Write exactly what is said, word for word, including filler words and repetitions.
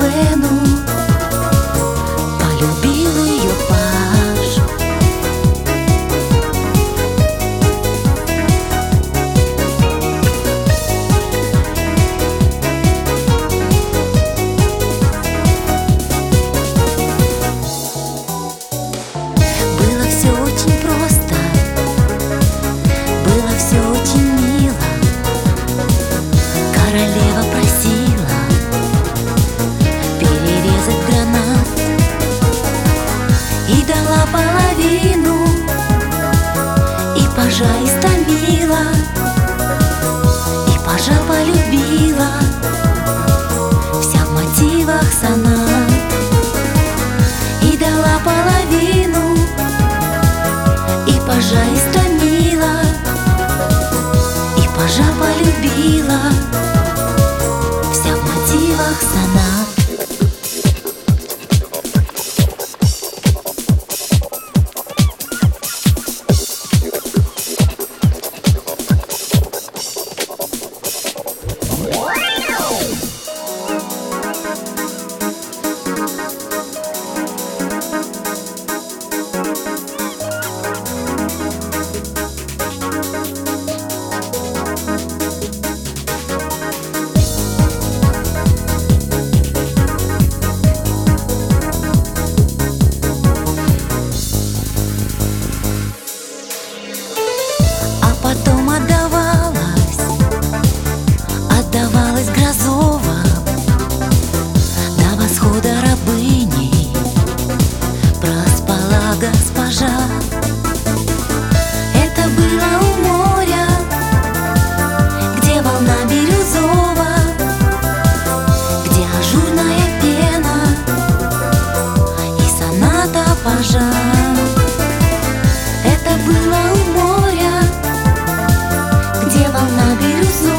сцену, полюбил ее Паш. Было все очень просто, было все очень мило. Королева просила перерезать гранат и дала половину, и пажа истомила, и пажа полюбила. Вся в мотивах сонат. И дала половину, и пажа истомила, и пажа полюбила. Вся в мотивах сонат. Потом отдавалась, отдавалась Грозова до восхода рабыней. Проспала госпожа. Это было у моря, где волна бирюзова, где ажурная пена и соната пажа. Это было у моря, где волна бирюзова,